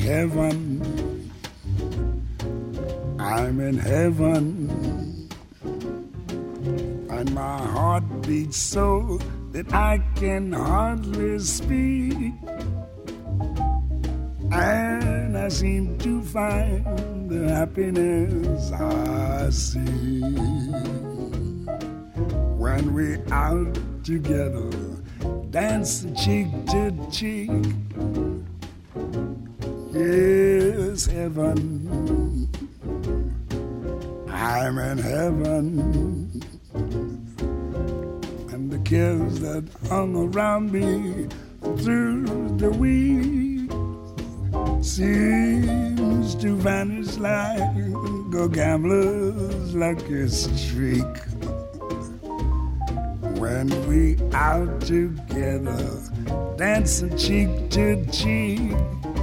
heaven. I'm in heaven. And my heart beats so that I can hardly speak. And I seem to find the happiness I see when we're out together, dancing cheek to cheek. Yes, heaven. I'm in heaven. And the cares that hung around me through the week seems to vanish like a gambler's lucky streak. When we out together, dancing cheek to cheek.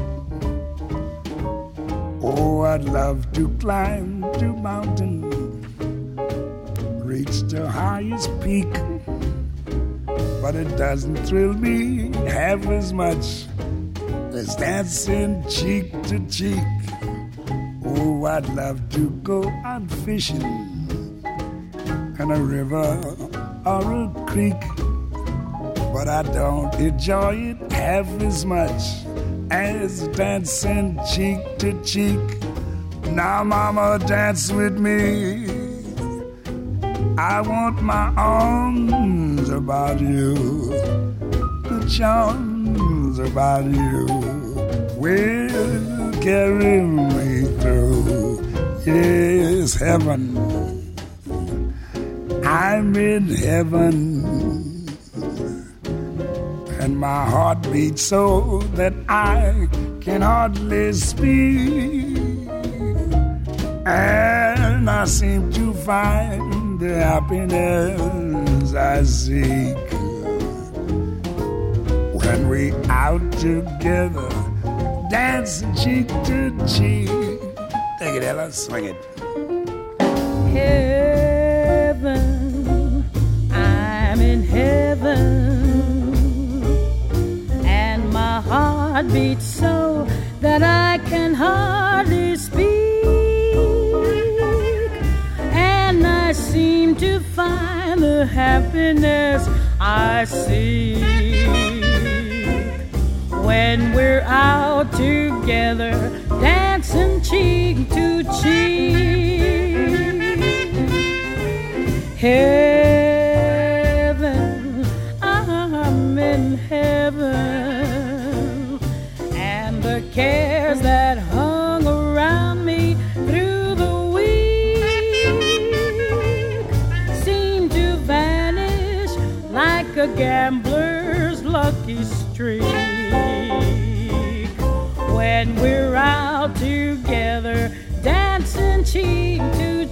Oh, I'd love to climb to mountain, reach the highest peak, but it doesn't thrill me half as much as dancing cheek to cheek. Oh, I'd love to go out fishing in a river or a creek, but I don't enjoy it half as much as dancing cheek to cheek. Now, mama, dance with me. I want my arms about you, the charms about you will carry me through. Yes, heaven. I'm in heaven. And my heart beats so that I can hardly speak. And I seem to find the happiness I seek when we out together, dancing cheek to cheek. Take it, Ella, swing it. Heaven, I'm in heaven. My heart beats so that I can hardly speak, and I seem to find the happiness I seek when we're out together, dancing cheek to cheek. Heaven, I'm in heaven. The cares that hung around me through the week seem to vanish like a gambler's lucky streak when we're out together, dancing cheek to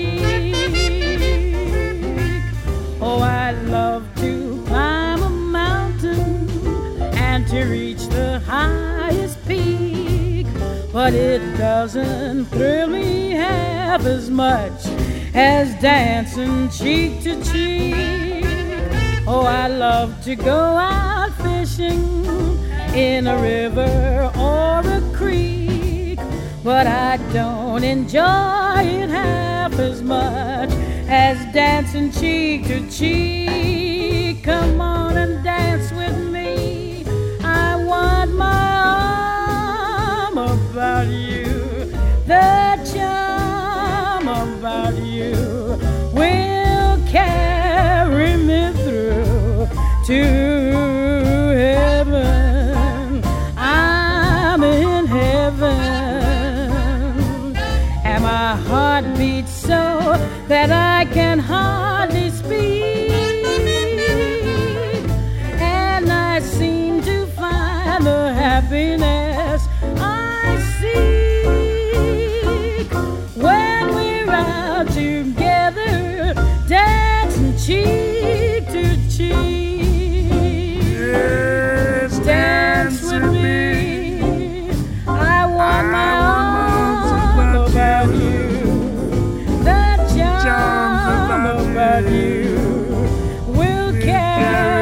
cheek. Oh, I'd love to climb a mountain and to reach the highest peak, but it doesn't thrill me half as much as dancing cheek to cheek. Oh, I love to go out fishing in a river or a creek, but I don't enjoy it half as much as dancing cheek to cheek. Come on and dance with me. I want my arm about you, the charm about you will carry me through to heaven. I'm in heaven, and my heart beats so that I can hardly speak, and I seem to find the happiness I seek when we're out together, dancing cheek to cheek. Yes, dance with me. I want my arms about you, the charm about you will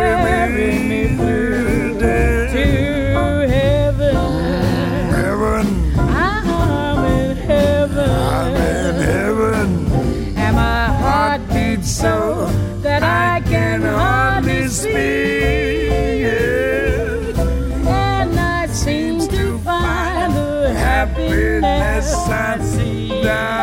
carry me through to heaven. Heaven, down.